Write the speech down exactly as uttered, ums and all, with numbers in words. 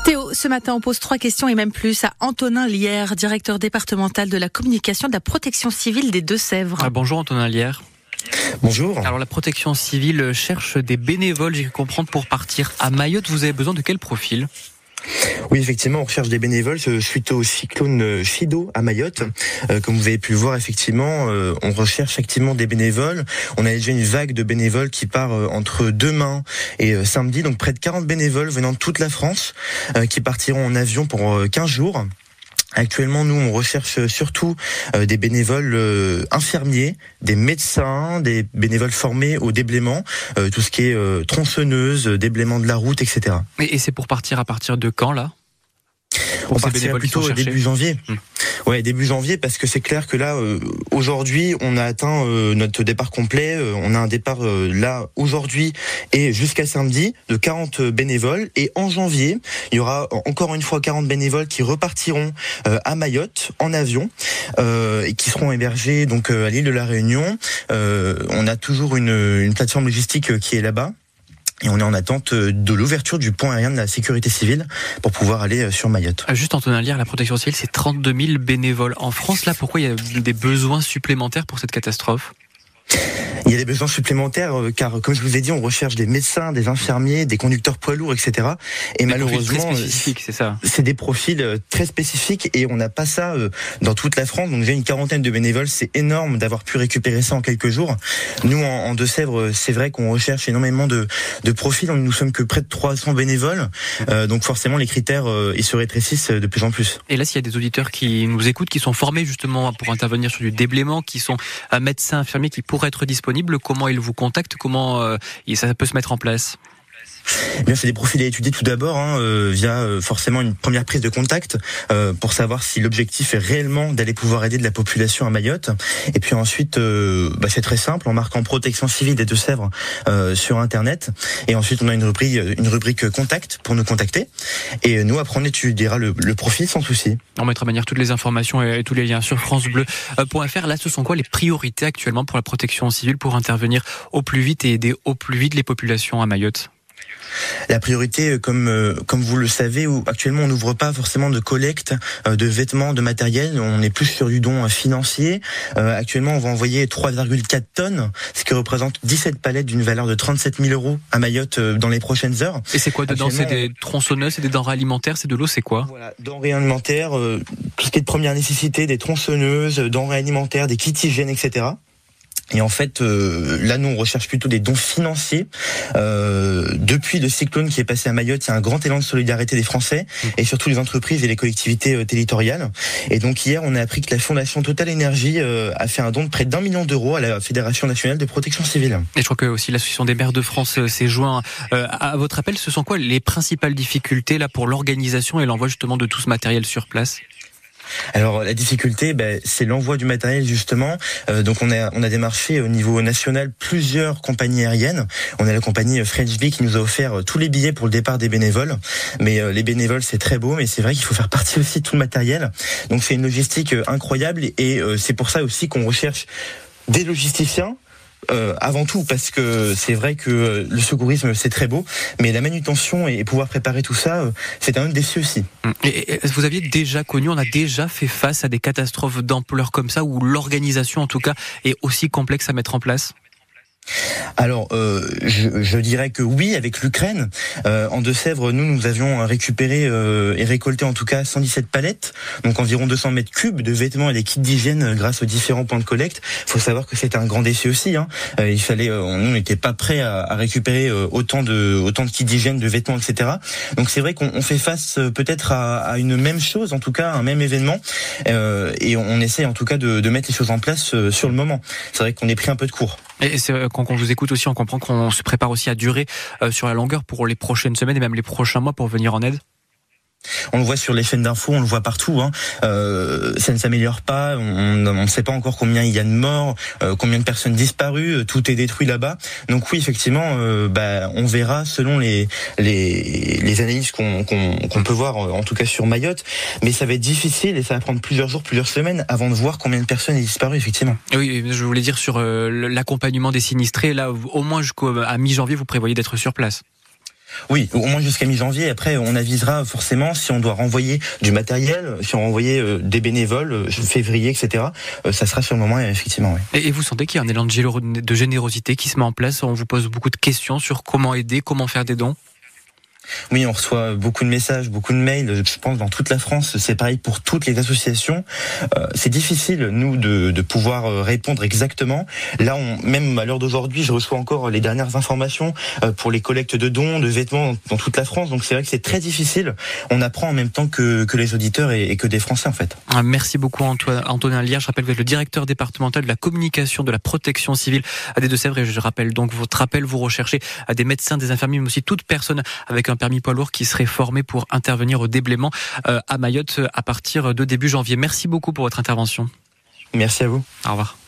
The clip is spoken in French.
Théo, ce matin, on pose trois questions et même plus à Antonin Lierre, directeur départemental de la communication de la protection civile des Deux-Sèvres. Ah, bonjour Antonin Lierre. Bonjour. Alors la protection civile cherche des bénévoles, j'ai cru comprendre, pour partir à Mayotte. Vous avez besoin de quel profil ? Oui, effectivement, on recherche des bénévoles suite au cyclone Chido à Mayotte. Euh, comme vous avez pu le voir, effectivement, euh, on recherche activement des bénévoles. On a déjà une vague de bénévoles qui part euh, entre demain et euh, samedi, donc près de quarante bénévoles venant de toute la France, euh, qui partiront en avion pour euh, quinze jours. Actuellement, nous, on recherche surtout euh, des bénévoles euh, infirmiers, des médecins, des bénévoles formés au déblaiement, euh, tout ce qui est euh, tronçonneuse, déblaiement de la route, et cetera. Et, et c'est pour partir à partir de quand, là ? Pour On partira plutôt début janvier. Mmh. Ouais, début janvier, parce que c'est clair que là, euh, aujourd'hui, on a atteint euh, notre départ complet. Euh, on a un départ euh, là, aujourd'hui, et jusqu'à samedi, de quarante bénévoles. Et en janvier, il y aura encore une fois quarante bénévoles qui repartiront euh, à Mayotte, en avion, euh, et qui seront hébergés donc euh, à l'île de la Réunion. Euh, on a toujours une, une plateforme logistique qui est là-bas. Et on est en attente de l'ouverture du pont aérien de la sécurité civile pour pouvoir aller sur Mayotte. Juste Antonin Lierre, la protection civile, c'est trente-deux mille bénévoles en France. Là, pourquoi il y a des besoins supplémentaires pour cette catastrophe ? Il y a des besoins supplémentaires car, comme je vous ai dit, on recherche des médecins, des infirmiers, des conducteurs poids lourds, et cetera. Et des malheureusement, très spécifiques, c'est ça. C'est des profils très spécifiques et on n'a pas ça dans toute la France. Donc j'ai une quarantaine de bénévoles, c'est énorme d'avoir pu récupérer ça en quelques jours. Nous, en, en Deux-Sèvres, c'est vrai qu'on recherche énormément de, de profils. Nous sommes que près de trois cents bénévoles, euh, donc forcément les critères euh, ils se rétrécissent de plus en plus. Et là, s'il y a des auditeurs qui nous écoutent, qui sont formés justement pour intervenir sur du déblaiement, qui sont euh, médecins, infirmiers, qui pourraient être disponibles, comment ils vous contactent, comment euh, ça peut se mettre en place ? Eh bien, c'est des profils à étudier tout d'abord, hein, euh, via euh, forcément une première prise de contact euh, pour savoir si l'objectif est réellement d'aller pouvoir aider de la population à Mayotte. Et puis ensuite, euh, bah, c'est très simple, en marquant protection civile des Deux-Sèvres euh, sur Internet. Et ensuite, on a une rubrique, une rubrique contact pour nous contacter. Et nous, après, on étudiera le, le profil sans souci. On mettra de manière toutes les informations et, et tous les liens sur francebleu point f r. Là, ce sont quoi les priorités actuellement pour la protection civile pour intervenir au plus vite et aider au plus vite les populations à Mayotte ? La priorité, comme euh, comme vous le savez, où actuellement on n'ouvre pas forcément de collecte euh, de vêtements, de matériel. On est plus sur du don financier. Euh, actuellement, on va envoyer trois virgule quatre tonnes, ce qui représente dix-sept palettes d'une valeur de trente-sept mille euros à Mayotte euh, dans les prochaines heures. Et c'est quoi dedans ? C'est des tronçonneuses, c'est des denrées alimentaires, c'est de l'eau, c'est quoi ? Voilà, denrées alimentaires, euh, tout ce qui est de première nécessité, des tronçonneuses, denrées alimentaires, des kits hygiène, et cetera. Et en fait, euh, là, nous, on recherche plutôt des dons financiers. Euh, depuis le cyclone qui est passé à Mayotte, il y a un grand élan de solidarité des Français et surtout les entreprises et les collectivités euh, territoriales. Et donc hier, on a appris que la Fondation Total Énergie euh, a fait un don de près d'un million d'euros à la Fédération nationale de protection civile. Et je crois que aussi l'Association des maires de France euh, s'est joint euh, à votre appel. Ce sont quoi les principales difficultés là pour l'organisation et l'envoi justement de tout ce matériel sur place ? Alors la difficulté, ben, c'est l'envoi du matériel justement. Euh, donc on a on a démarché au niveau national plusieurs compagnies aériennes. On a la compagnie French Bee qui nous a offert tous les billets pour le départ des bénévoles. Mais euh, les bénévoles c'est très beau, mais c'est vrai qu'il faut faire partie aussi de tout le matériel. Donc c'est une logistique incroyable et euh, c'est pour ça aussi qu'on recherche des logisticiens. Euh, avant tout parce que c'est vrai que le secourisme c'est très beau, mais la manutention et pouvoir préparer tout ça euh, c'est un autre défi aussi. Et, et vous aviez déjà connu, on a déjà fait face à des catastrophes d'ampleur comme ça où l'organisation en tout cas est aussi complexe à mettre en place ? Alors, euh, je, je dirais que oui, avec l'Ukraine. Euh, en Deux-Sèvres, nous, nous avions récupéré euh, et récolté en tout cas cent dix-sept palettes, donc environ deux cents mètres cubes de vêtements et des kits d'hygiène grâce aux différents points de collecte. Il faut savoir que c'était un grand défi aussi. Hein. Euh, il fallait, euh, nous, on n'était pas prêts à, à récupérer euh, autant de autant de kits d'hygiène, de vêtements, et cetera. Donc c'est vrai qu'on on fait face euh, peut-être à, à une même chose, en tout cas, un même événement, euh, et on, on essaie en tout cas de, de mettre les choses en place euh, sur le moment. C'est vrai qu'on est pris un peu de court. Et c'est, quand on vous écoute aussi, on comprend qu'on se prépare aussi à durer euh, sur la longueur pour les prochaines semaines et même les prochains mois pour venir en aide. On le voit sur les chaînes d'infos, on le voit partout. Hein. Euh, ça ne s'améliore pas. On ne sait pas encore combien il y a de morts, euh, combien de personnes disparues. Tout est détruit là-bas. Donc oui, effectivement, euh, bah, on verra selon les les, les analyses qu'on, qu'on, qu'on peut voir, en tout cas sur Mayotte. Mais ça va être difficile et ça va prendre plusieurs jours, plusieurs semaines avant de voir combien de personnes est disparu, effectivement. Oui, je voulais dire sur euh, l'accompagnement des sinistrés. Là, au moins jusqu'à mi-janvier, vous prévoyez d'être sur place. Oui, au moins jusqu'à mi-janvier. Après, on avisera forcément si on doit renvoyer du matériel, si on renvoyer euh, des bénévoles, euh, février, et cetera. Euh, ça sera sur le moment, effectivement. Oui. Et, et vous sentez qu'il y a un élan de, gélo- de générosité qui se met en place? On vous pose beaucoup de questions sur comment aider, comment faire des dons? Oui, on reçoit beaucoup de messages, beaucoup de mails. Je pense dans toute la France, c'est pareil pour toutes les associations. Euh, c'est difficile, nous, de, de pouvoir répondre exactement. Là, on, même à l'heure d'aujourd'hui, je reçois encore les dernières informations pour les collectes de dons, de vêtements dans toute la France. Donc c'est vrai que c'est très difficile. On apprend en même temps que, que les auditeurs et, et que des Français, en fait. Merci beaucoup, Antoine, Antonin Liard. Je rappelle que vous êtes le directeur départemental de la communication de la protection civile à des Deux-Sèvres. Et je rappelle donc votre appel, vous recherchez à des médecins, des infirmiers, mais aussi toute personne avec un permis poids lourd qui serait formé pour intervenir au déblaiement à Mayotte à partir de début janvier. Merci beaucoup pour votre intervention. Merci à vous. Au revoir.